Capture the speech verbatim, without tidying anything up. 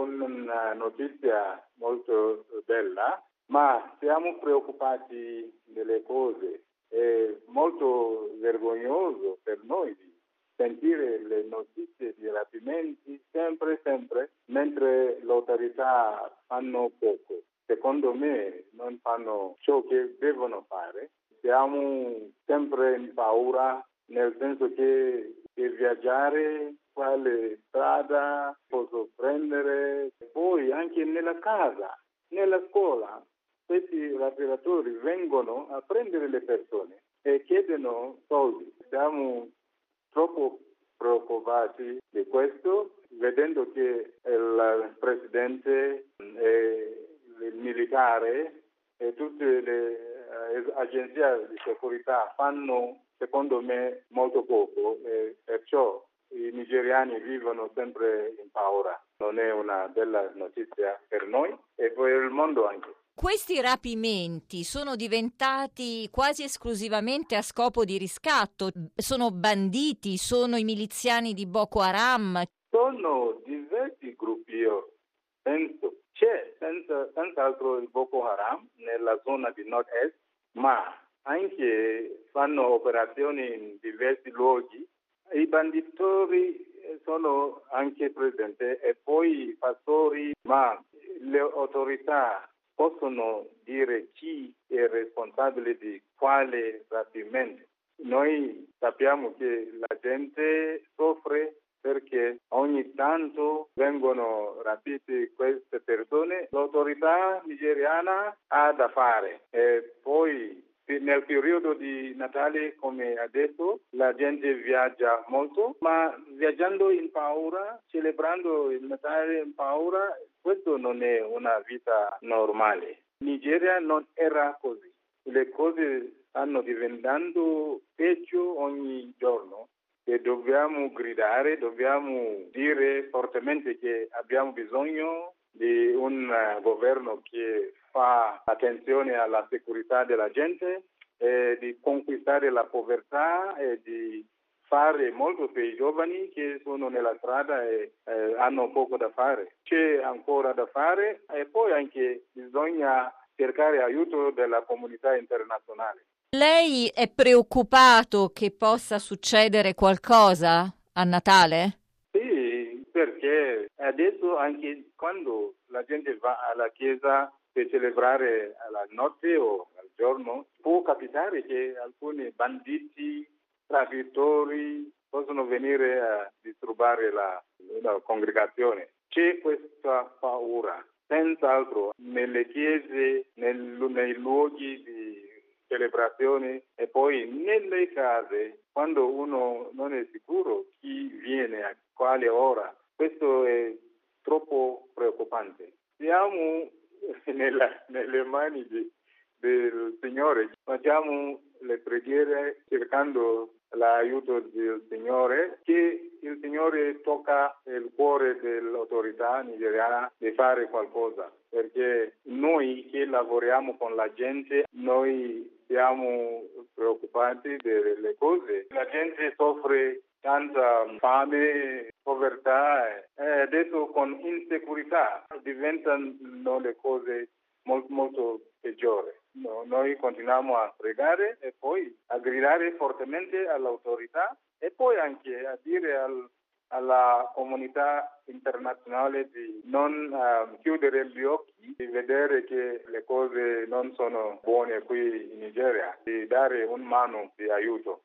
una notizia molto bella, ma siamo preoccupati delle cose. È molto vergognoso per noi sentire le notizie di rapimenti sempre, sempre, mentre le autorità fanno poco. Secondo me non fanno ciò che devono fare. Siamo sempre in paura, nel senso che per viaggiare quale strada posso prendere, poi anche nella casa, nella scuola. Questi rapilatori vengono a prendere le persone e chiedono soldi. Siamo troppo preoccupati di questo, vedendo che il presidente e il militare e tutte le eh, agenzie di sicurezza fanno, secondo me, molto poco e perciò i nigeriani vivono sempre in paura. Non è una bella notizia per noi e per il mondo anche. Questi rapimenti sono diventati quasi esclusivamente a scopo di riscatto. Sono banditi, sono i miliziani di Boko Haram. Sono diversi gruppi, io penso. C'è senza, senz'altro il Boko Haram nella zona di nord-est, ma anche fanno operazioni in diversi luoghi. I banditori sono anche presenti e poi i pastori, ma le autorità possono dire chi è responsabile di quale rapimento. Noi sappiamo che la gente soffre perché ogni tanto vengono rapite queste persone. L'autorità nigeriana ha da fare e poi nel periodo di Natale, come adesso, la gente viaggia molto, ma viaggiando in paura, celebrando il Natale in paura, questo non è una vita normale. In Nigeria non era così. Le cose stanno diventando peggio ogni giorno e dobbiamo gridare, dobbiamo dire fortemente che abbiamo bisogno di un uh, governo che fa attenzione alla sicurezza della gente, e di conquistare la povertà e di fare molto per i giovani che sono nella strada e eh, hanno poco da fare. C'è ancora da fare e poi anche bisogna cercare aiuto della comunità internazionale. Lei è preoccupato che possa succedere qualcosa a Natale? Sì, perché adesso anche quando la gente va alla chiesa per celebrare la notte o al giorno, può capitare che alcuni banditi, traditori possono venire a disturbare la, la congregazione. C'è questa paura, senz'altro, nelle chiese, nel, nei luoghi di celebrazione e poi nelle case, quando uno non è sicuro chi viene a quale ora. Questo è troppo preoccupante. Siamo nella, nelle mani di, del Signore. Facciamo le preghiere cercando l'aiuto del Signore, che il Signore tocca il cuore dell'autorità nigeriana di fare qualcosa, perché noi che lavoriamo con la gente, noi siamo preoccupati delle cose. La gente soffre tanta fame, povertà e adesso con insicurezza diventano le cose molto, molto peggiori. No, noi continuiamo a pregare e poi a gridare fortemente all'autorità e poi anche a dire al, alla comunità internazionale di non uh, chiudere gli occhi, di vedere che le cose non sono buone qui in Nigeria, di dare un mano di aiuto.